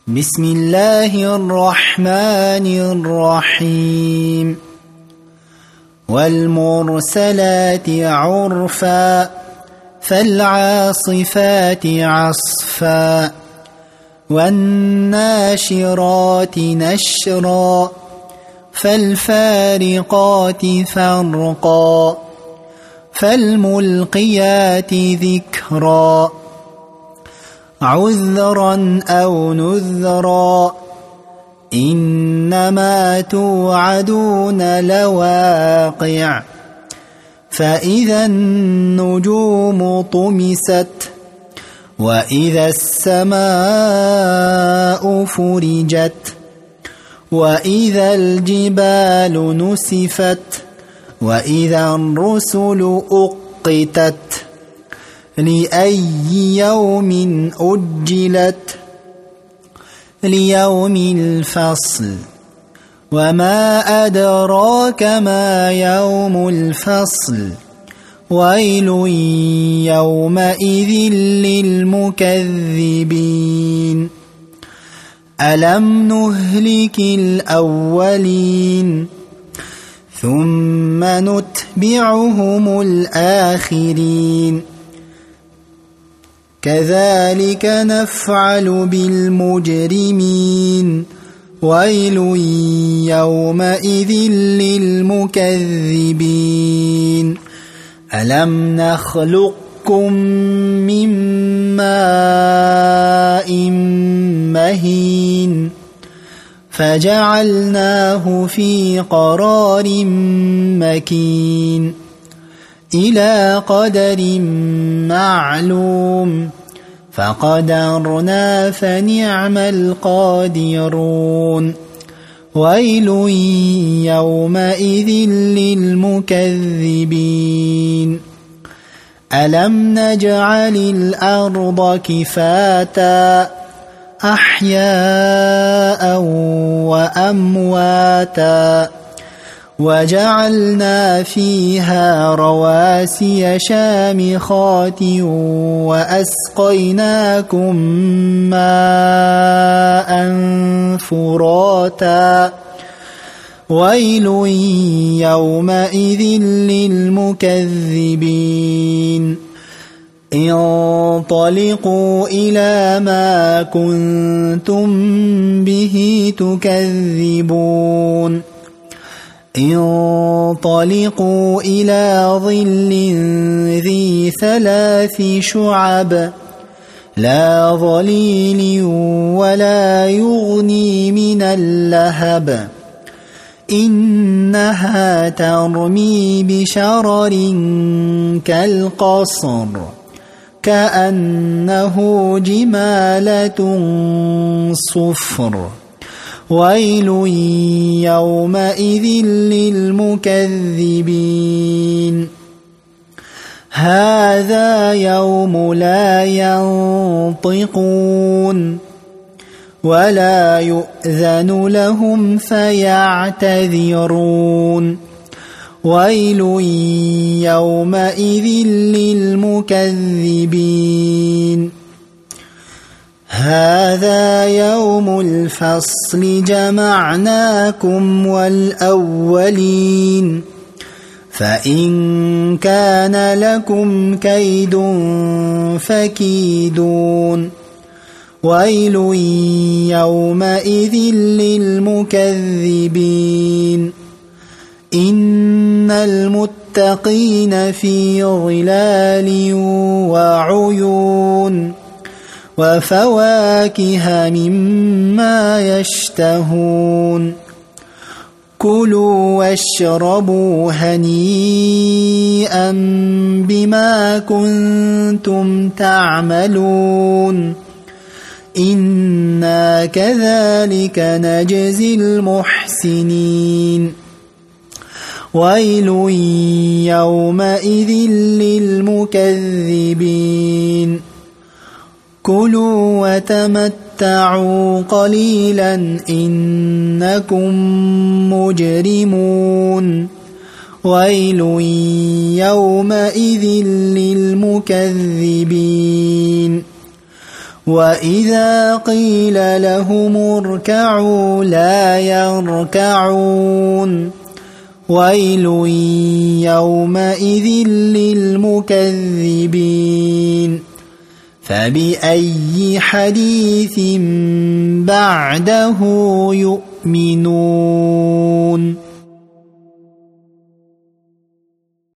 بسم الله الرحمن الرحيم والمرسلات عرفا فالعاصفات عصفا والناشرات نشرا فالفارقات فرقا فالملقيات ذكرا عذرا أو نذرا إنما توعدون لواقع فإذا النجوم طمست وإذا السماء فرجت وإذا الجبال نسفت وإذا الرسل أقتت لأي يوم أجلت ليوم الفصل وما أدراك ما يوم الفصل ويل يومئذ للمكذبين ألم نهلك الأولين ثم نتبعهم الآخرين كذلك نفعل بالمجرمين ويل يومئذ للمكذبين ألم نخلقكم من ماء مهين فجعلناه في قرار مكين إلى قدر معلوم فقدرنا فنعم القادرون ويل يومئذ للمكذبين ألم نجعل الأرض كفاتا أحياء وأمواتا وجعلنا فيها رواسي شامخات وأسقيناكم ماء فراتا ويل يومئذ للمكذبين انطلقوا إلى ما كنتم به تكذبون انطلقوا إلى ظل ذي 3 شعب لا ظليل ولا يغني من اللهب إنها ترمي بشرر كالقصر كأنه جمالة صفر ويل يومئذ للمكذبين هذا يوم لا ينطقون ولا يؤذن لهم فيعتذرون ويل يومئذ للمكذبين هذا يوم الفصل جمعناكم والأولين فإن كان لكم كيد فكيدون ويل يومئذ للمكذبين إن المتقين في ظلال وعيون وفواكه مما يشتهون كلوا واشربوا هنيئا بما كنتم تعملون إنا كذلك نجزي المحسنين ويل يومئذ للمكذبين كلوا وتمتعوا قليلا إنكم مجرمون ويل يومئذ للمكذبين وإذا قيل لهم اركعوا لا يركعون ويل يومئذ للمكذبين فبأي حديث بعده يؤمنون